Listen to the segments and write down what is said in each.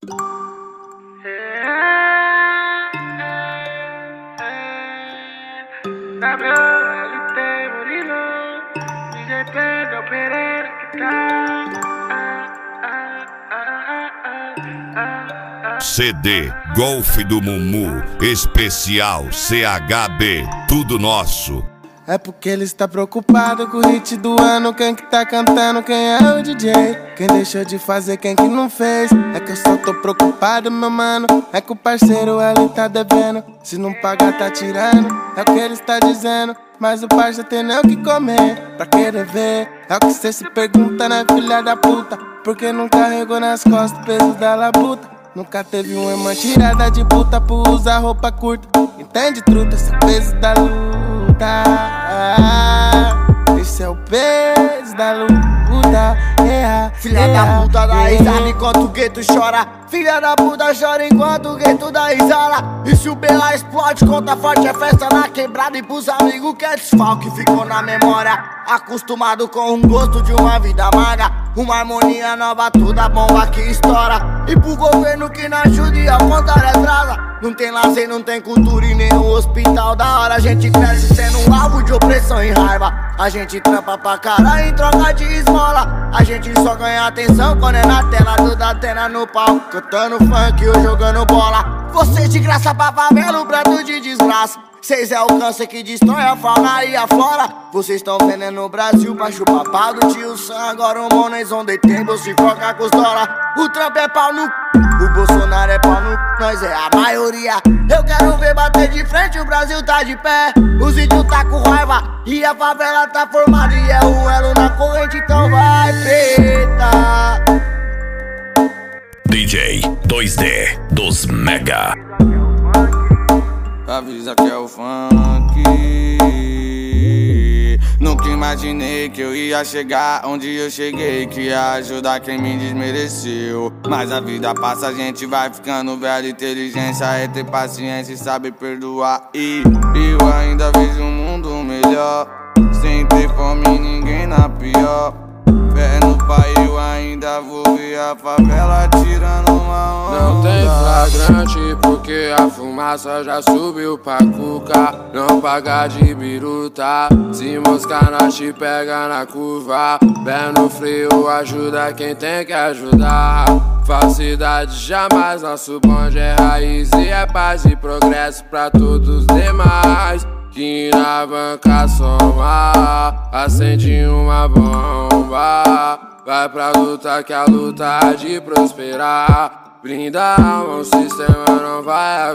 CD Golfe do Mumu, especial CHB, tudo nosso. É porque ele está preocupado com o hit do ano. Quem que tá cantando, quem é o DJ? Quem deixou de fazer, quem que não fez? É que eu só tô preocupado, meu mano. É que o parceiro ali tá devendo. Se não pagar, tá tirando. É o que ele está dizendo. Mas o parça tem nem o que comer pra querer ver. É o que cê se pergunta, né, filha da puta? Porque não carregou nas costas o peso da labuta. Nunca teve uma irmã tirada de puta por usar roupa curta. Entende, truta, esse peso da luta. Esse é o peso da luta. Filha da puta dá risada enquanto o gueto chora. Filha da puta chora enquanto o gueto dá risada. E se o Bela explode, conta forte, é festa na quebrada. E pros amigos que é desfalque ficou na memória. Acostumado com um gosto de uma vida magra. Uma harmonia nova, toda bomba que estoura. E pro governo que não ajuda e ao contrário atrasa. Não tem lazer, não tem cultura e nenhum hospital. Da hora a gente cresce sendo um alvo de opressão e raiva. A gente trampa pra caralho em troca de esmola. A gente só ganha atenção quando é na tela do Datena no palco, cantando funk ou jogando bola. Vocês de graça pra favela, um prato de desgraça. Cês é o câncer que destrói a fauna e a flora. Vocês tão vendendo no Brasil pra chupar pau do tio Sam. Agora o Monês on the table se foca com os dólar. O Trump é pau no o Bolsonaro é pau no nós é a maioria. Eu quero ver bater de frente, o Brasil tá de pé. Os índios tá com raiva e a favela tá formada. E é o elo na corrente, então vai preta. DJ 2D dos Mega. Avisa que é o funk. Nunca imaginei que eu ia chegar onde eu cheguei, que ia ajudar quem me desmereceu. Mas a vida passa, a gente vai ficando velho. Inteligência é ter paciência e saber perdoar. E eu ainda vejo um mundo melhor, sem ter fome ninguém na pior. Fé no pai, eu ainda vou ver a favela tirando uma onda. Não tem flagrante porque a fumaça já subiu pra cuca. Não paga de biruta, se moscar nós te pega na curva. Pé no frio ajuda quem tem que ajudar. Falsidade jamais, nosso bonde é raiz e é paz e progresso pra todos os demais. Que na banca soma, acende uma bomba. Vai pra luta que a luta há de prosperar. Brinda a alma, o sistema não vai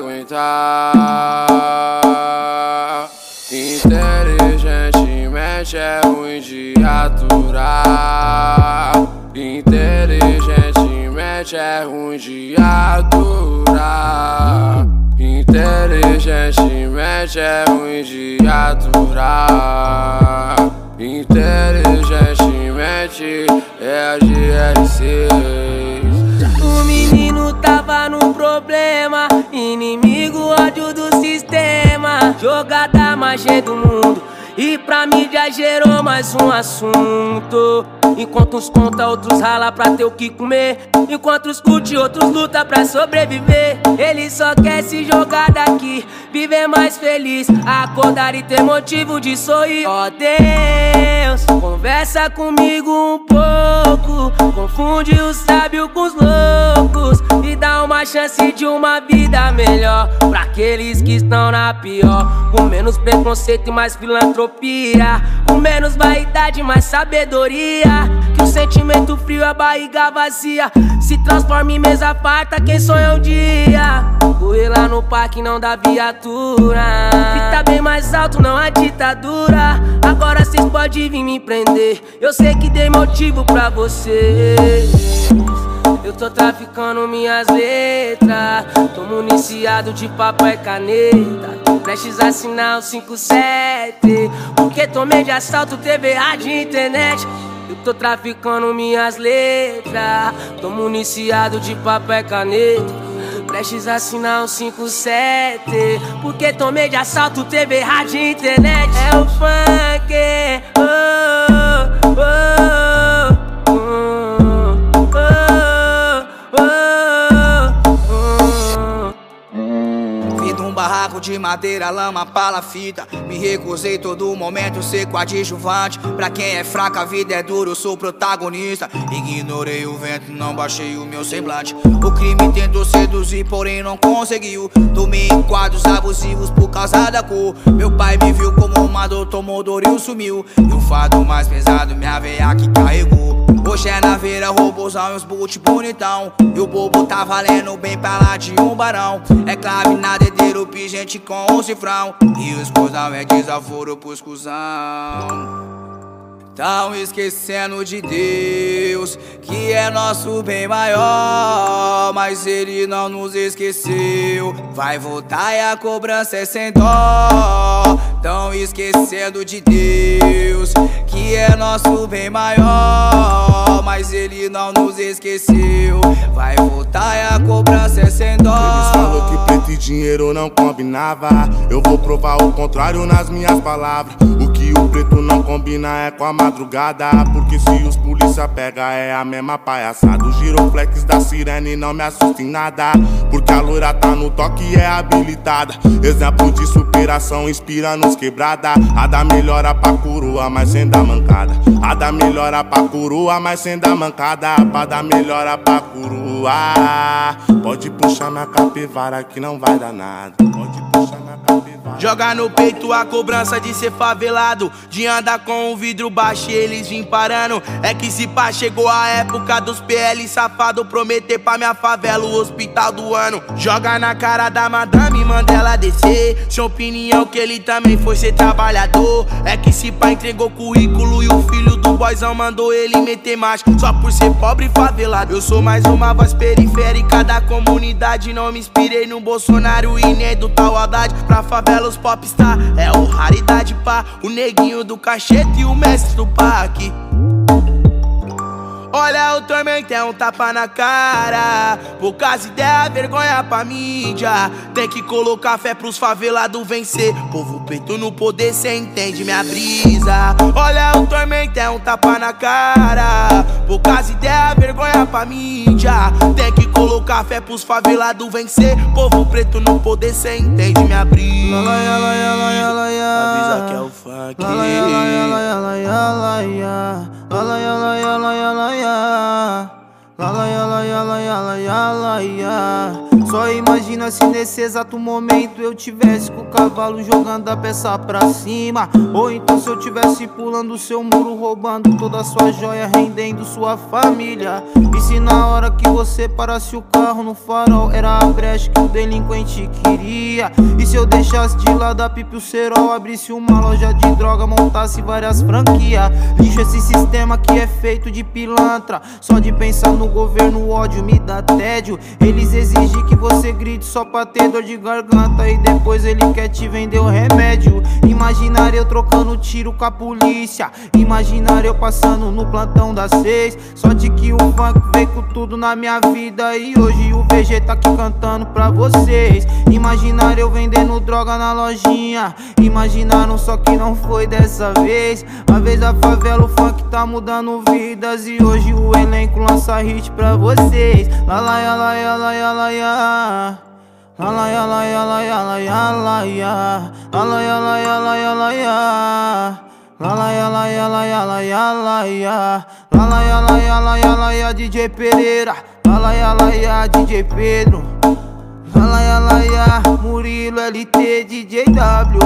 aguentar. Inteligentemente é ruim de aturar. Inteligentemente é ruim de aturar. Inteligentemente é ruim de aturar. Inteligentemente é a GR6. O menino tava no problema, inimigo, ódio do sistema. Jogada mais cheia do mundo e pra mídia gerou mais um assunto. Enquanto uns conta, outros rala pra ter o que comer. Enquanto os curte, outros luta pra sobreviver. Ele só quer se jogar daqui, viver mais feliz, acordar e ter motivo de sorrir. Ó Deus, conversa comigo um pouco. Confunde o sábio com os loucos e dá uma chance de uma vida melhor pra aqueles que estão na pior. Com menos preconceito e mais filantropia, com menos vaidade e mais sabedoria. Que o sentimento frio, a barriga vazia, se transforma em mesa farta quem sonha um dia. Correr lá no parque não dá viatura. Grita bem mais alto, não há ditadura. Agora cês podem vir me prender, eu sei que dei motivo pra vocês. Eu tô traficando minhas letras, tô municiado de papel e caneta. Tô prestes a assinar o 57, porque tomei de assalto, TV, rádio e internet. Eu tô traficando minhas letras, tô municiado de papel e caneta. Prestes a assinar um 57, porque tomei de assalto, TV, rádio e internet. É o funk, oh, oh, oh, oh, oh, Papo de madeira, lama, palafita. Me recusei todo momento ser coadjuvante. Pra quem é fraco a vida é dura, eu sou protagonista. Ignorei o vento, não baixei o meu semblante. O crime tentou seduzir, porém não conseguiu. Tomei em quadros abusivos por causa da cor. Meu pai me viu como uma dor, tomou dor e sumiu. E o fardo mais pesado, minha veia que carregou. Hoje é na veira, robôzão e uns boot bonitão. E o bobo tá valendo bem pra lá de um barão. É clave na dedeiro, gente com um cifrão. E os cuzão é desaforo pros cuzão. Tão esquecendo de Deus, que é nosso bem maior. Mas Ele não nos esqueceu. Vai voltar e a cobrança é sem dó. Tão esquecendo de Deus, que é nosso bem maior. Mas Ele não nos esqueceu. Vai voltar e a cobrança é sem dó. Eles falou que preto e dinheiro não combinava. Eu vou provar o contrário nas minhas palavras. O que o preto não combina é com a madrugada. Porque se os polícia pega é a mesma palhaçada. O giroflex da sirene não me assusta em nada. Porque a loira tá no toque e é habilitada. Exemplo de superação inspira nos quebrada. A da melhora pra coroa, mas sem dar mancada. A da melhora pra coroa, mas sem dar mancada. Pra dar melhora pra coroa. Pode puxar minha capivara que não vai dar nada. Pode puxar minha capivara. Joga no peito a cobrança de ser favelado, de andar com o vidro baixo e eles vim parando. É que se pá, chegou a época dos PL safado prometer pra minha favela o hospital do ano. Joga na cara da madame, manda ela descer. Sua opinião que ele também foi ser trabalhador. É que se pá entregou currículo e o filho do boyzão mandou ele meter macho. Só por ser pobre e favelado. Eu sou mais uma voz periférica da comunidade. Não me inspirei no Bolsonaro e nem do tal Haddad. Pra favela os popstar é o raridade pá. O neguinho do cachete e o mestre do parque. Olha o tormento, é um tapa na cara. Poucas ideias, vergonha pra mídia. Tem que colocar fé pros favelados vencer. Povo preto no poder, cê entende minha brisa. Olha o tormento, é um tapa na cara. Poucas ideias, vergonha pra mídia. Tem que colocar fé pros favelados vencer. Povo preto no poder, cê entende minha brisa. Avisa que é o funk. Só imagina se nesse exato momento eu tivesse com o cavalo jogando a peça pra cima. Ou então se eu tivesse pulando o seu muro, roubando toda a sua joia, rendendo sua família. E se na hora que você parasse o carro no farol era a brecha que o delinquente queria? E se eu deixasse de lado a pipa e o cerol, abrisse uma loja de droga, montasse várias franquias? Lixo esse sistema que é feito de pilantra. Só de pensar no governo o ódio me dá tédio. Eles exigem que você grite só pra ter dor de garganta e depois ele quer te vender o remédio. Imaginar eu trocando tiro com a polícia. Imaginar eu passando no plantão das 6. Só de que o funk veio com tudo na minha vida e hoje o VG tá aqui cantando pra vocês. Imaginar eu vendendo droga na lojinha. Imaginaram só que não foi dessa vez. A vez da favela o funk tá mudando vidas e hoje o elenco lança hit pra vocês. La la ya la ya la ya la ya. La la ya la ya la ya la ya la ya. La la ya la ya la ya la ya. La la ya la ya la ya la ya la ya. La la ya la ya la ya la ya DJ Pereira. La la ya la ya DJ Pedro. La la ya la ya Murilo LT DJ W.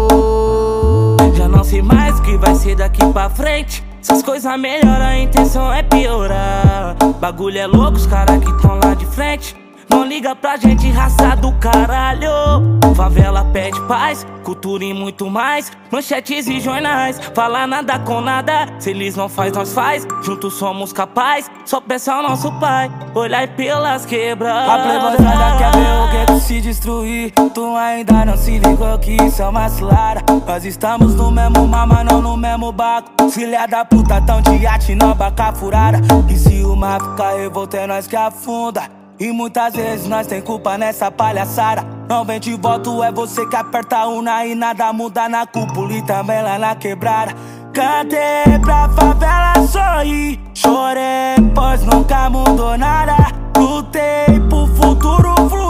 Já não sei mais o que vai ser daqui pra frente. Essas coisas melhoram, a intenção é piorar. Bagulho é louco, os caras que tão lá de frente não liga pra gente, raça do caralho. Favela pede paz, cultura e muito mais. Manchetes e jornais, fala nada com nada. Se eles não faz, nós faz, juntos somos capazes. Só peça ao nosso pai, olhar pelas quebradas. A playboyzada quer ver o gueto se destruir. Tu ainda não se ligou que isso é uma cilada. Nós estamos no mesmo mar, mas não no mesmo barco. Filha da puta tão de iate, não baca furada. E se o mar ficar revolto é nós que afunda. E muitas vezes nós tem culpa nessa palhaçada. Não vem de voto, é você que aperta a urna e nada muda na cúpula e também lá na quebrada. Cantei pra favela sorrir, chorei pois nunca mudou nada. Lutei pro futuro fluir, por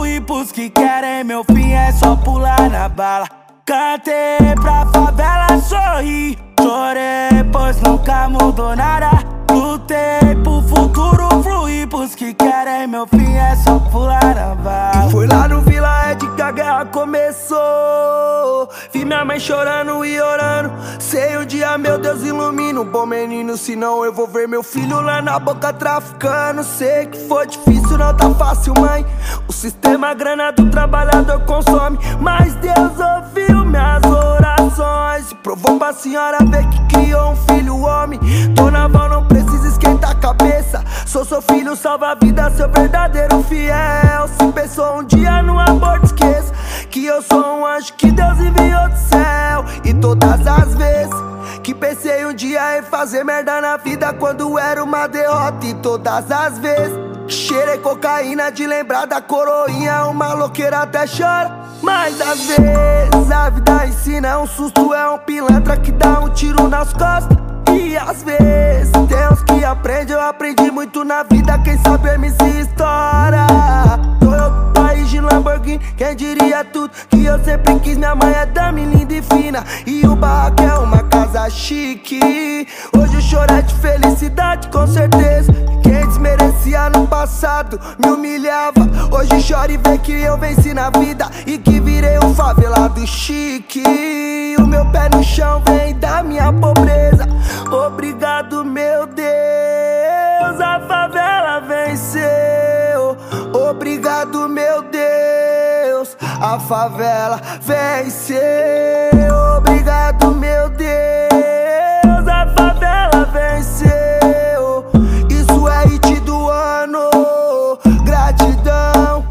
Os que querem meu fim é só pular na bala. Cantei pra favela sorrir, chorei pois nunca mudou nada. Lutei pro futuro fluir, pros que querem meu fim é só pular na bala. E foi lá no Vila Ed que a guerra começou. Vi minha mãe chorando e orando. Sei um dia, meu Deus, ilumina um bom menino, senão eu vou ver meu filho lá na boca traficando. Sei que foi difícil, não tá fácil, mãe. O sistema, a grana do trabalhador consome, mas Deus ouviu minhas orações e provou pra senhora ver que criou um filho homem. Dona Val, não precisa esquentar a cabeça. Sou seu filho, salva a vida, seu verdadeiro fiel. Se pensou um dia no aborto, esqueça que eu sou um anjo que Deus enviou do céu. E todas as vezes que pensei um dia em fazer merda na vida, quando era uma derrota. E todas as vezes que cheirei cocaína de lembrar da coroinha, uma louqueira até chora. Mas às vezes a vida ensina, é um susto, é um pilantra que dá um tiro nas costas. E às vezes tem uns que aprendem, eu aprendi muito na vida, quem sabe MC estoura. Toyota, país de Lamborghini, quem diria tudo que eu sempre quis. Minha mãe é dame linda e fina, e o barraco é uma casa chique. Hoje o choro é de felicidade, com certeza. Quem desmerecia no passado me humilhava, hoje chora e vê que eu venci na vida e que virei um favelado chique. O meu pé no chão vem da minha pobreza. Obrigado, meu Deus, a favela venceu. Obrigado, meu Deus, a favela venceu. Obrigado, meu Deus, a favela venceu. Isso é hit do ano, gratidão.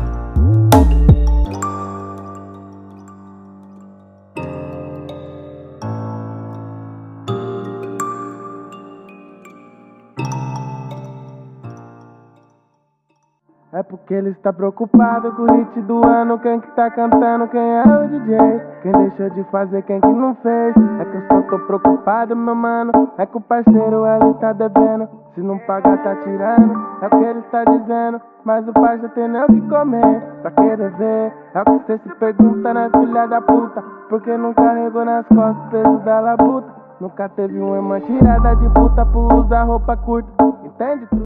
É porque ele está preocupado com o hit do ano. Quem que tá cantando, quem é o DJ? Quem deixou de fazer, quem que não fez? É que eu só tô preocupado, meu mano. É que o parceiro ali tá devendo. Se não pagar, tá tirando. É o que ele está dizendo. Mas o parceiro tem nem o que comer pra querer ver. É o que cê se pergunta, né, filha da puta? Porque não carregou nas costas o peso da labuta. Nunca teve uma irmã tirada de puta por usar roupa curta. Entende?